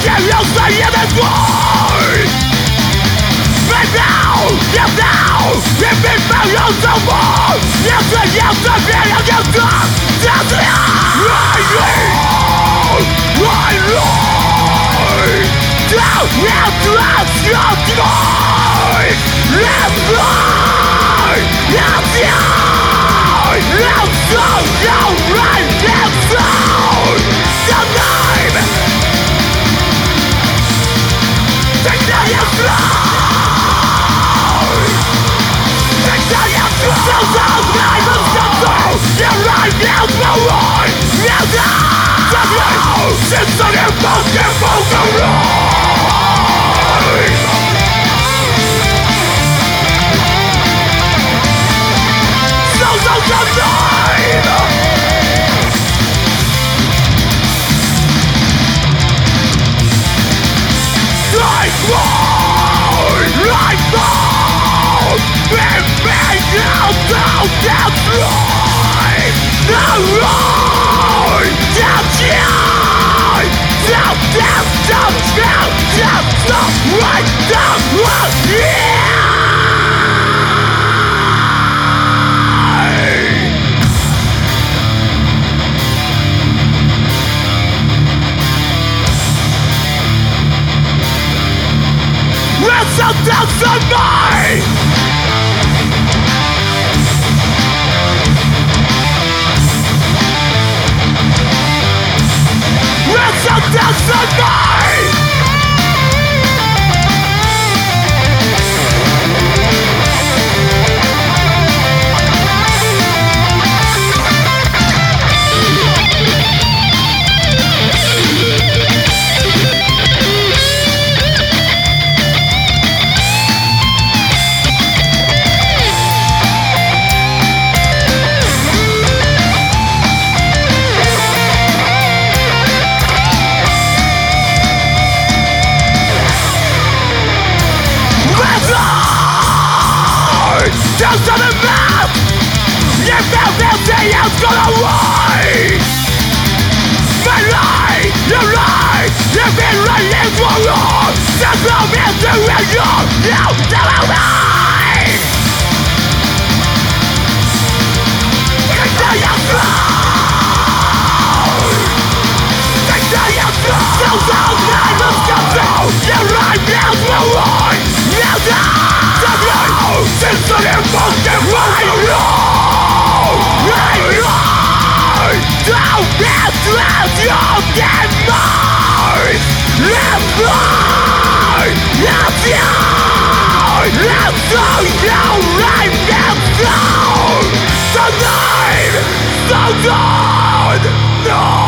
Misteriosa jeden twój Wydał i wypełniącą ból Jeszcze nie zabieram jak tak Since I am fucking That's on me! It's a destiny! Just on the map! You felt empty, it's gonna lie! My lie, you lie! You've been running for long! There's no mystery in you! You never lie! Until you fall! Until you fall! Till the night is gone! Your life is the lie! You die! Since I am fucking right Don't get left your demise Let's fly Let's die Let's go your life is down Tonight So gone No